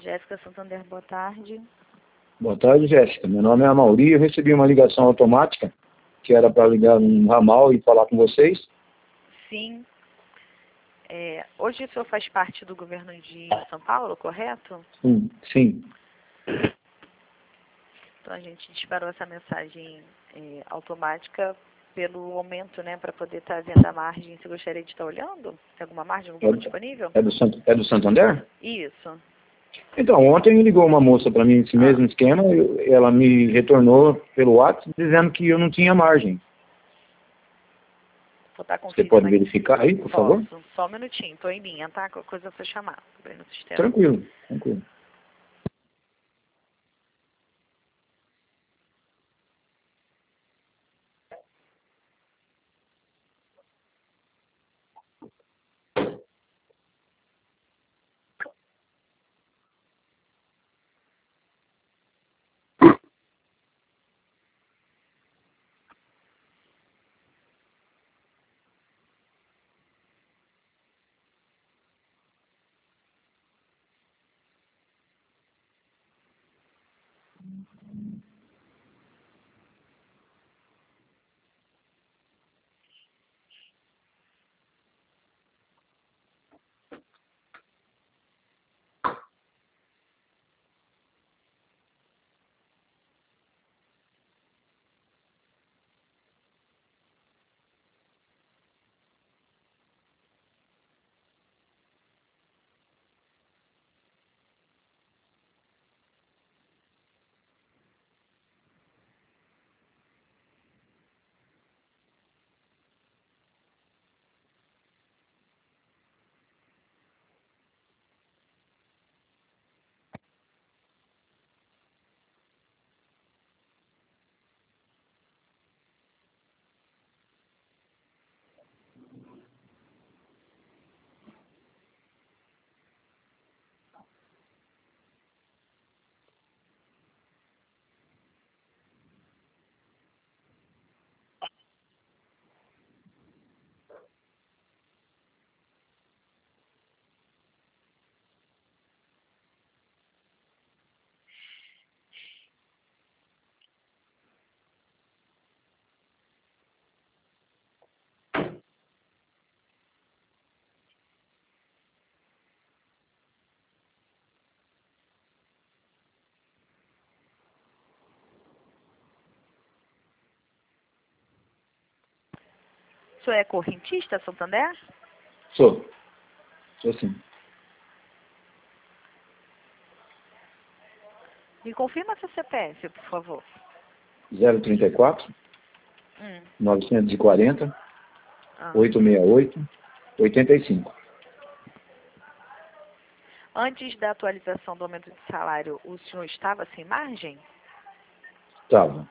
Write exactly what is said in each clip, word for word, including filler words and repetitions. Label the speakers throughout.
Speaker 1: Jéssica Santander, boa tarde.
Speaker 2: Boa tarde, Jéssica. Meu nome é Amauri. Eu recebi uma ligação automática que era para ligar um ramal e falar com vocês.
Speaker 1: Sim. É, hoje o senhor faz parte do governo de São Paulo, correto?
Speaker 2: Sim. Sim.
Speaker 1: Então a gente disparou essa mensagem é, automática pelo aumento, né, para poder estar vendo a margem. Você gostaria de estar olhando? Tem alguma margem no
Speaker 2: É,
Speaker 1: disponível?
Speaker 2: é, do, Sant- é do Santander?
Speaker 1: Isso.
Speaker 2: Então, ontem ligou uma moça para mim nesse
Speaker 1: Ah.
Speaker 2: mesmo esquema. Eu, ela me retornou pelo WhatsApp dizendo que eu não tinha margem.
Speaker 1: Vou estar
Speaker 2: Você pode
Speaker 1: conferindo aqui.
Speaker 2: verificar aí, por favor?
Speaker 1: Posso. Só um minutinho. Estou em linha, tá? Qualquer coisa foi chamar. Tô aí no sistema.
Speaker 2: Tranquilo, tranquilo.
Speaker 1: O senhor é correntista, Santander?
Speaker 2: Sou. Sou sim.
Speaker 1: Me confirma seu C P F, por favor.
Speaker 2: zero trinta e quatro,
Speaker 1: Hum.
Speaker 2: novecentos e quarenta,
Speaker 1: Ah.
Speaker 2: oitocentos e sessenta e oito, oitenta e cinco.
Speaker 1: Antes da atualização do aumento de salário, o senhor estava sem margem?
Speaker 2: Estava.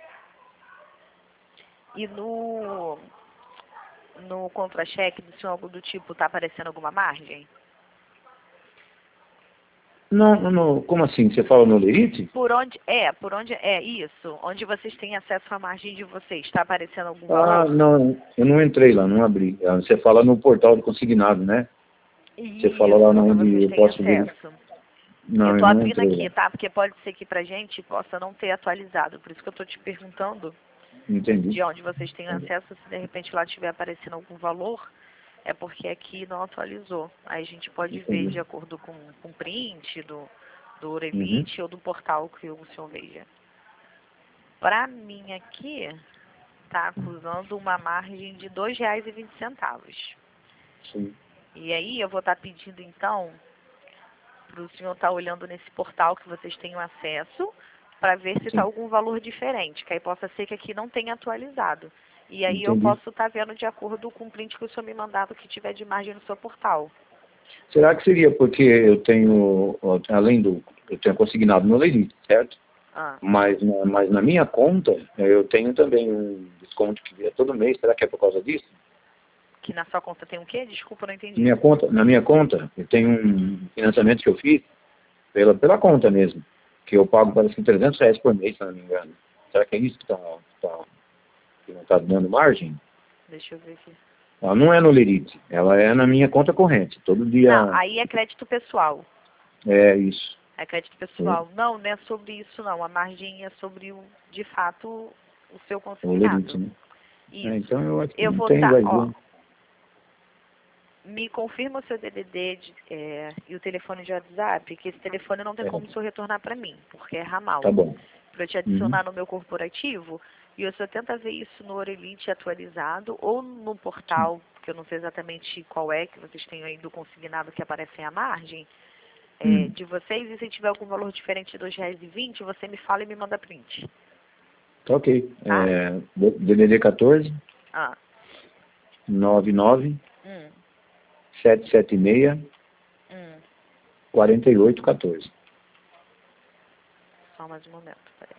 Speaker 1: E no, no contra-cheque do senhor, algo do tipo, está aparecendo alguma margem?
Speaker 2: Não, não, como assim? Você fala no Lerite?
Speaker 1: Por onde, é, por onde, é isso, onde vocês têm acesso à margem de vocês, está aparecendo algum
Speaker 2: Ah,
Speaker 1: valor?
Speaker 2: não, eu não entrei lá, não abri. Ah, Você fala no portal do consignado, né? Você fala lá
Speaker 1: Isso, que
Speaker 2: onde
Speaker 1: vocês
Speaker 2: eu
Speaker 1: têm
Speaker 2: posso ver.
Speaker 1: acesso.
Speaker 2: Não,
Speaker 1: Eu
Speaker 2: eu
Speaker 1: estou
Speaker 2: não
Speaker 1: abrindo
Speaker 2: entrei
Speaker 1: aqui,
Speaker 2: lá.
Speaker 1: tá? Porque pode ser que pra gente possa não ter atualizado, por isso que eu estou te perguntando
Speaker 2: Entendi.
Speaker 1: de onde vocês têm acesso, se de repente lá estiver aparecendo algum valor, é porque aqui não atualizou. Aí a gente pode ver
Speaker 2: Entendi.
Speaker 1: de acordo com o print do, do
Speaker 2: Uhum.
Speaker 1: Orelite ou do portal que o senhor veja. Para mim aqui, está acusando uma margem de dois reais e vinte centavos.
Speaker 2: Sim.
Speaker 1: E aí eu vou estar pedindo então para o senhor estar olhando nesse portal que vocês tenham acesso, para ver se está
Speaker 2: Sim.
Speaker 1: algum valor diferente, que aí possa ser que aqui não tenha atualizado. E aí eu
Speaker 2: Entendi.
Speaker 1: posso estar vendo de acordo com o print que o senhor me mandava que tiver de margem no seu portal.
Speaker 2: Será que seria porque eu tenho, ó, além do, eu tenho consignado no Lerite, certo?
Speaker 1: Ah,
Speaker 2: Mas na, mas na minha conta, eh, eu tenho também um desconto que vira todo mês. Será que é por causa disso?
Speaker 1: que na sua conta tem o quê? Desculpa, eu não entendi.
Speaker 2: Minha conta, na minha conta, eu tenho um financiamento que eu fiz pela, pela conta mesmo, que eu pago parece que trezentos reais por mês, se não me engano. Será que é isso que, tá, tá, que não está dando margem?
Speaker 1: Deixa eu ver aqui.
Speaker 2: Ela não é no Lerite, ela é na minha conta corrente. Todo dia
Speaker 1: Não, aí é crédito pessoal.
Speaker 2: é isso.
Speaker 1: É crédito pessoal. Não, não é sobre isso não. A margem é sobre, o, de fato, o seu
Speaker 2: O
Speaker 1: consignado.
Speaker 2: limite, né?
Speaker 1: Isso.
Speaker 2: É, então eu acho que
Speaker 1: Eu
Speaker 2: não
Speaker 1: vou
Speaker 2: tem,
Speaker 1: tá,
Speaker 2: vai
Speaker 1: ó,
Speaker 2: ver.
Speaker 1: me confirma o seu D D D de, é, e o telefone de WhatsApp, que esse telefone não tem
Speaker 2: É,
Speaker 1: como o senhor retornar para mim, porque é ramal.
Speaker 2: tá bom.
Speaker 1: Para eu te
Speaker 2: Uhum.
Speaker 1: adicionar no meu corporativo, e o senhor tenta ver isso no Orelite atualizado, ou no portal, que eu não sei exatamente qual é, que vocês têm aí do consignado que aparece em a margem, é,
Speaker 2: Hum.
Speaker 1: de vocês, e se tiver algum valor diferente de dois reais e vinte, você me fala e me manda print.
Speaker 2: Tá ok.
Speaker 1: Tá?
Speaker 2: É, D D D quatorze,
Speaker 1: Ah,
Speaker 2: nove nove,
Speaker 1: hum,
Speaker 2: sete sete seis,
Speaker 1: hum.
Speaker 2: quatro oito um quatro.
Speaker 1: Só mais um momento, peraí.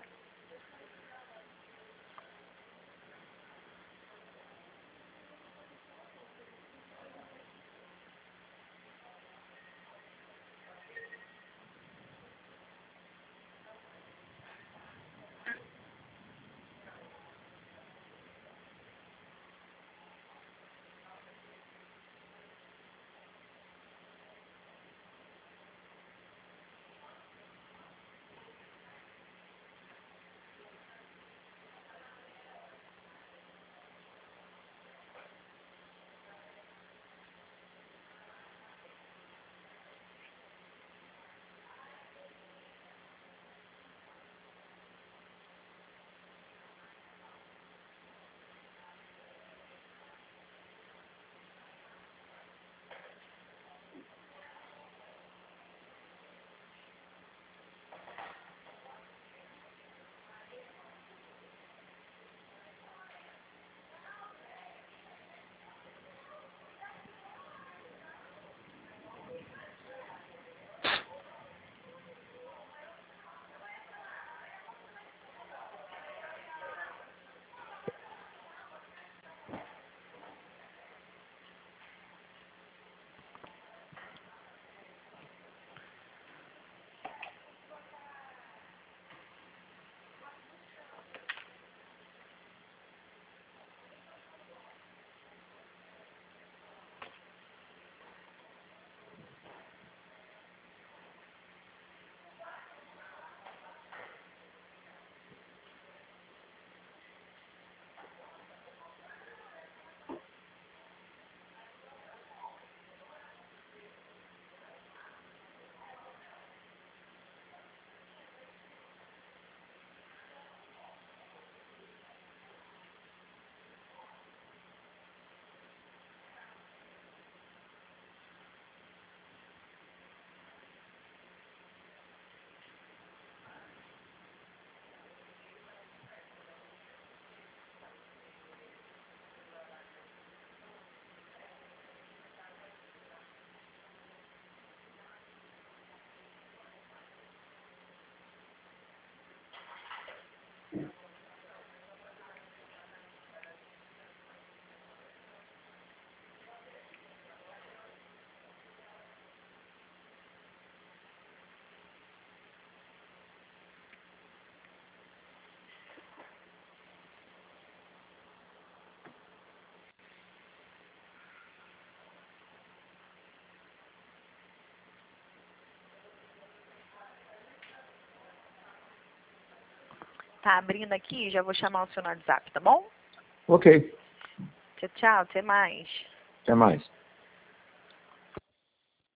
Speaker 1: Tá abrindo aqui, já vou chamar o seu no WhatsApp, tá bom?
Speaker 2: Ok.
Speaker 1: Tchau, tchau, até mais.
Speaker 2: Até mais.